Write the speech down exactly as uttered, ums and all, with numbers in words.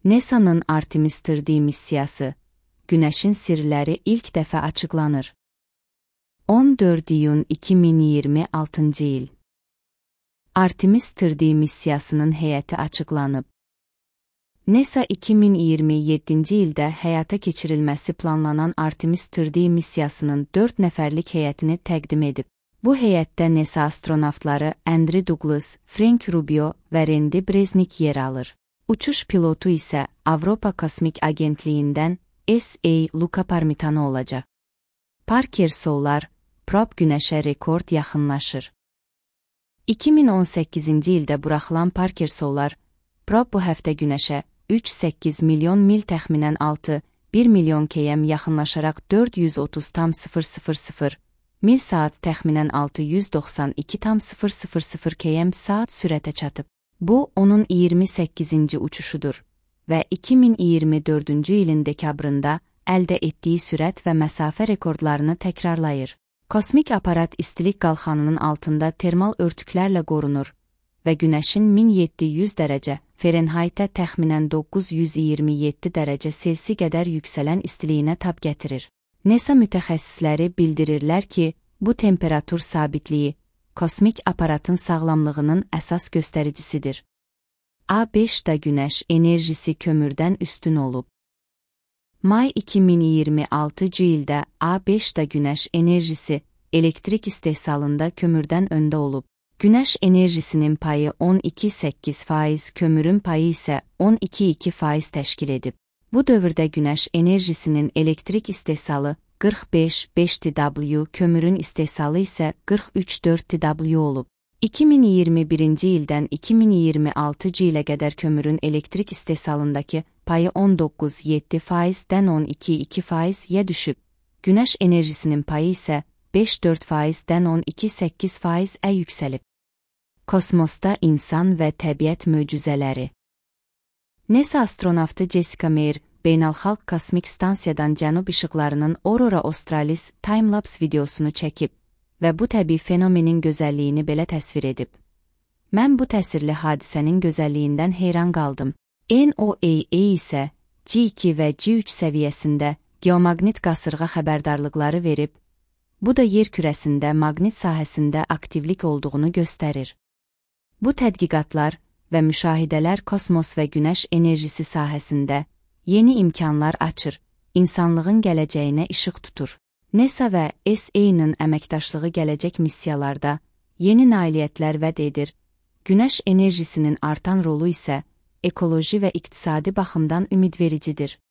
NASA'nın Artemis üç D missiyası, Günəşin sirləri ilk dəfə açıqlanır. on dörd iyun iki min iyirmi altıncı il. Artemis üç D missiyasının heyəti açıqlanıb. NASA iki min iyirmi yeddinci ildə həyata keçirilməsi planlanan Artemis üç D missiyasının dörd nəfərlik heyətini təqdim edib. Bu heyətdə NASA astronavtları Andrew Douglas, Frank Rubio və Randy Bresnik yer alır. Uçuş pilotu isə Avropa Kosmik Agentliyindən S A Luca Parmitano olacaq. Parker Solar, prob Günəşə rekord yaxınlaşır. iki min on səkkizinci ildə buraxılan Parker Solar, prob bu həftə Günəşə üç nöqtə səkkiz milyon mil təxminən altı bir milyon km yaxınlaşaraq dörd yüz otuz tam sıfır sıfır sıfır mil saat təxminən altı yüz doxsan iki tam sıfır sıfır sıfır km saat sürətə çatıb. Bu, onun iyirmi səkkizinci uçuşudur və iki min iyirmi dördüncü ilin dekabrında əldə etdiyi sürət və məsafə rekordlarını təkrarlayır. Kosmik aparat istilik qalxanının altında termal örtüklərlə qorunur və Günəşin min yeddi yüz dərəcə Fahrenheitə təxminən doqquz yüz iyirmi yeddi dərəcə Selsi qədər yüksələn istiliyinə tab gətirir. NASA mütəxəssisləri bildirirlər ki, bu temperatur sabitliyi kosmik aparatın sağlamlığının əsas göstəricisidir. A beş də Günəş enerjisi kömürdən üstün olub. May iki min iyirmi altıncı ildə A beş də Günəş enerjisi elektrik istehsalında kömürdən öndə olub. Günəş enerjisinin payı on iki nöqtə səkkiz faiz, kömürün payı isə on iki nöqtə iki faiz təşkil edib. Bu dövrdə Günəş enerjisinin elektrik istehsalı qırx beş nöqtə beş terawatt, kömürün istehsalı isə qırx üç nöqtə dörd terawatt olub. iki min iyirmi birinci ildən iki min iyirmi altıncı ilə qədər kömürün elektrik istehsalındakı payı on doqquz nöqtə yeddi faizdən on iki nöqtə iki faiz-yə düşüb. Günəş enerjisinin payı isə beş nöqtə dörd faizdən on iki nöqtə səkkiz faiz-ə yüksəlib. Kosmosda insan və təbiət möcüzələri. NASA astronavtı Jessica Meir, Beynəlxalq Kosmik Stansiyadan cənub işıqlarının Aurora Australis time-lapse videosunu çəkib və bu təbii fenomenin gözəlliyini belə təsvir edib. Mən bu təsirli hadisənin gözəlliyindən heyran qaldım. N O A A isə G iki və G üç səviyyəsində geomaqnit qasırğa xəbərdarlıqları verib, bu da yer kürəsində maqnit sahəsində aktivlik olduğunu göstərir. Bu tədqiqatlar və müşahidələr kosmos və Günəş enerjisi sahəsində yeni imkanlar açır, insanlığın gələcəyinə işıq tutur. NASA və S A-nın əməkdaşlığı gələcək missiyalarda yeni nailiyyətlər vəd edir. Günəş enerjisinin artan rolu isə ekoloji və iqtisadi baxımdan ümidvericidir.